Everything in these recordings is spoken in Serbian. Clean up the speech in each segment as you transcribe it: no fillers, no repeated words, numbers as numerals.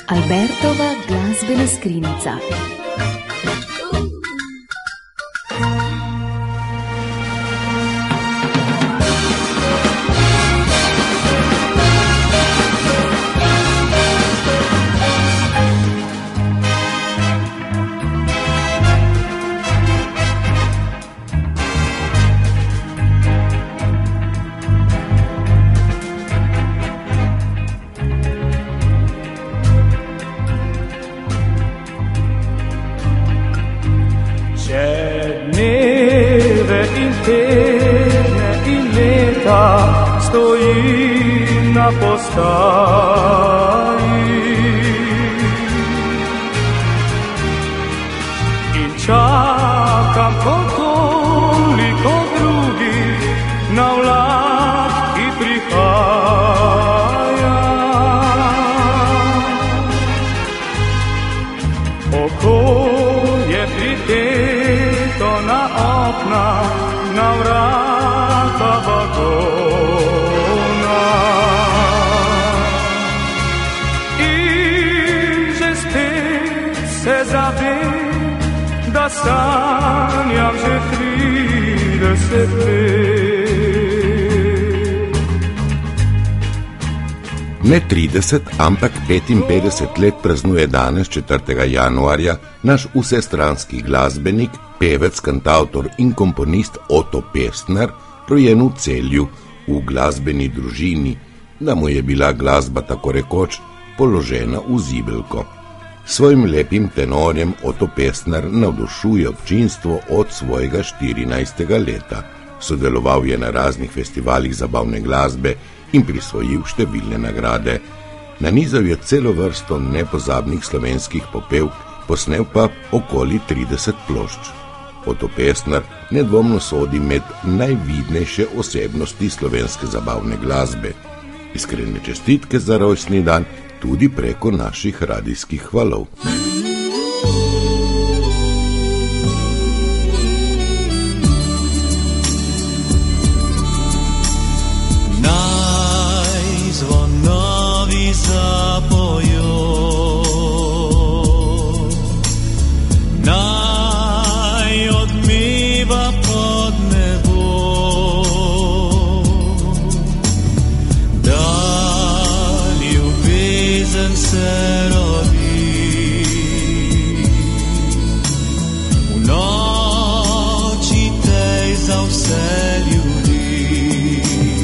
Albertova glasbena skrinjica. Stojim na postaji in čakam kot toliko drugih na vlak, ki prihaja. Oko je priteto na okna, na vrata vagona. In že spet se zavem, da sanjam že 30 let. Ne 30, ampak 55 let praznuje danes, 4. januarja, naš vsestranski glasbenik, pevec, kantavtor in komponist Oto Pestner, rojen v Celju, v glasbeni družini, da mu je bila glasba tako rekoč položena v zibelko. Svojim lepim tenorjem Oto Pestner navdušuje občinstvo od svojega 14. leta. Sodeloval je na raznih festivalih zabavne glasbe in prisvojil številne nagrade. Nanizal je celo vrsto nepozabnih slovenskih popevk, posnel pa okoli 30 plošč. Oto Pestner nedvomno sodi med najvidnejše osebnosti slovenske zabavne glasbe. Iskrene čestitke za rojstni dan tudi preko naših radijskih hvalov. Naj zvonovi zapojo, naj odmeva pod nebo, da ljubezen se rodi v noči tej za vse ljudi.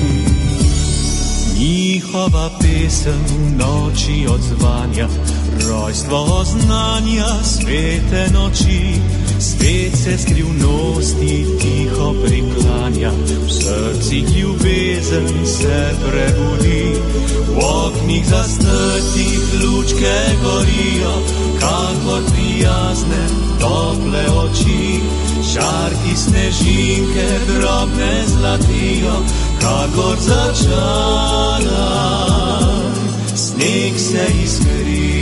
Njihova pesem v noči odzvanja, rojstvo znanja svete noči, svet se skrivnosti tiho priklanja, v srcih ljubezen se prebudi, v oknih zastrtih lučke gorijo, kakor prijazne tople oči, žarki snežinke drobne zlatijo, kakor začaran sneg se iskri.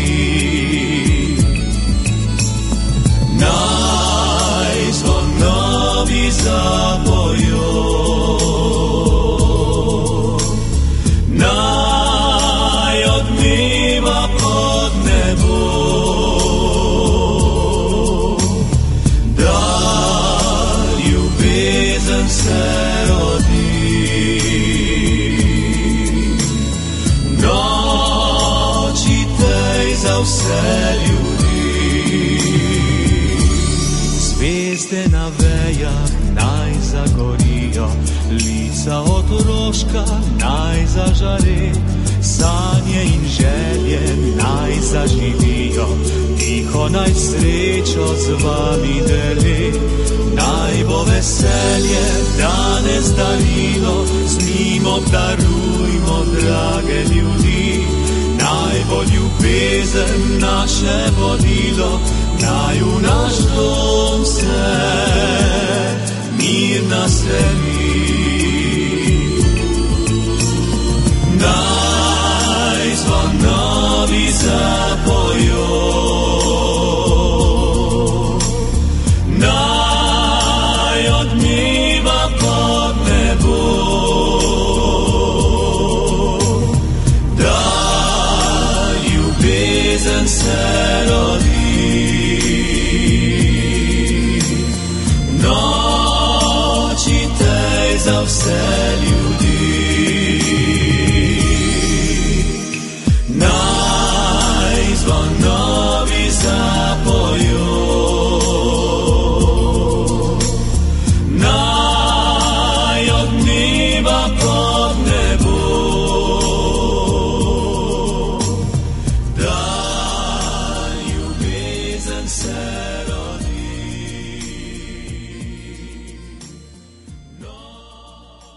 Naj zvonovi zapojo, naj odmeva pod nebo, da ljubezen se rodi v noči tej za vse ljudi. Zvezde na vejah naj zagorijo, lica otroška naj zažare, sanje in želje naj zaživijo, tiho naj srečo z vami deli, naj bo veselje danes darilo, z njim obdarujmo drage ljudi, naj bo ljubezen naše vodilo, naj v naš dom se mir naseli. Naj zvonovi zapojo,